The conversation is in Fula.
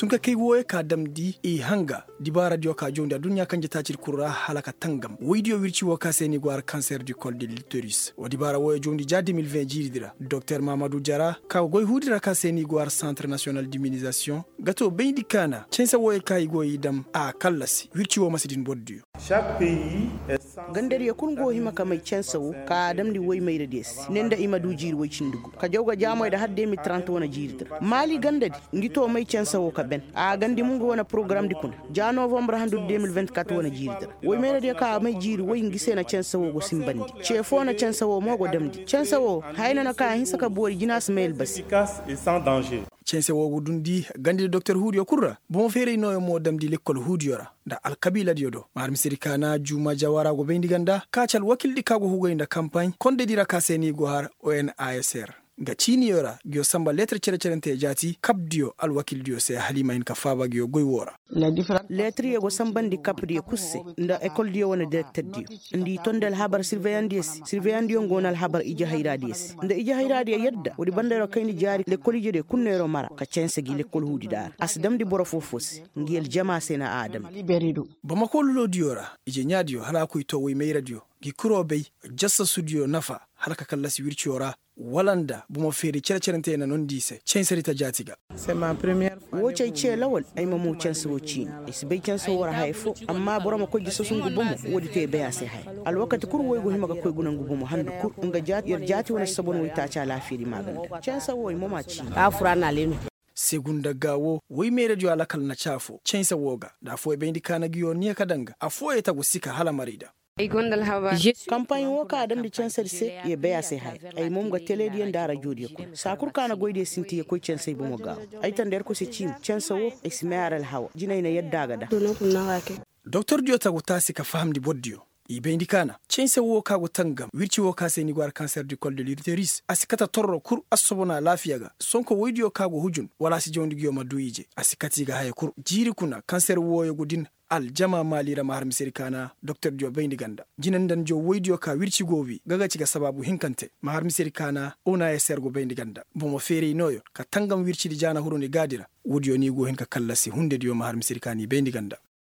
tunka kai woye ka damdi e hanga dibara dio ka jonda dunya kan jita cir kurra halaka tangam widio wirci wo ka seni gwar cancer du col de l'utérus o dibara woye jondi ja 2020 jiridira docteur Mamadou Diara ka goy hudira ka seni gwar centre national d'immunisation gato bendi kana censa woye kai goyi dam a kallasi wirci wo masidin boddio chaque pays gandar ya kungo hima kamai censa wo ka damdi woy mai rades nenda ima du jiri woy cindugo ka jawga jamoy da hadde mi 30 wona jiridira mali gandadi ngito mai censa wo ka ben a gandi mungo wona programme dikun ja novembre handu 2024 wona jiridira woy mai rade ka mai jiri woy ngise na censa wo go simbandi chefo na censa wo mogo damdi censa wo hayna na ka hin saka bori jinas mail basi efficace et sans danger. cense wogo dundi gandi docteur Hudio Kurra bon fere no mo damdi l'école Hudiora da alkabila diodo mar misirikana juma jawara go bendi ganda kacal wakildi kago hugo inda campagne konde dira kaseni go har ONASR ga ciniyora gyo samba lettre cerente jati kabdio al wakildio se halima in kafaba gyo goywora lettre yego sambandi kapdi kusse nda école dio wona directeur dio ndi tondel habar surveillant ngonal habar ija hayradies nda ija hayradiya yedda wodi bandero kayni jari l'école jede kunnero mara ka cense gi l'école hudi dar asdam di boro fofos ngel jama sena adam bamako lo diora ije nyadio hala ko to wi may radio gi kurobe jassa studio nafa halaka kallasi wirciora walanda bumo fere cerente na non dise censerita jatiga c'est ma première fois wo cey lawol ay mamu cense wo ci isbe cense wora hayfo amma boroma ko gisso sungu bomo wodi te be ase hay al wakati kur woy go himaga koy gunangu bomo handu kur nga jati wona sabon wo ta cha lafiri maganda cense wo moma ci afrana lenu segunda gawo woy me radio alakal na chafo cense woga da fo be ndikana giyo ni kadanga afo eta go sika hala marida campagne wo ka adam di cense se ye be ase hay ay mom ga tele di ndara jodi ko sakur kana goyde sinti ko cense bu mo ga ay tan der ko se cim cense wo ismaral hawa jinayna yedda ga da docteur Diota go tasi ka famdi boddio ibe indikana cense wo ka go tangam wirci wo ka seni gwar cancer du col de l'utérus asikata torro kur asobona lafiya ga sonko woydio ka go hujun wala si jondi giyo maduije asikati ga hay kur jiri kuna cancer wo yo godin al jama malira mahar misirikana docteur Dio bendi ganda jinan dan jo woydio ka wirci gowi gaga ciga sababu hinkante mahar misirikana ona e sergo bendi ganda bomo fere noyo ka tangam wirci di jana huroni gadira wodio ni go hen ka kallasi hunde dio mahar misirikani bendi ganda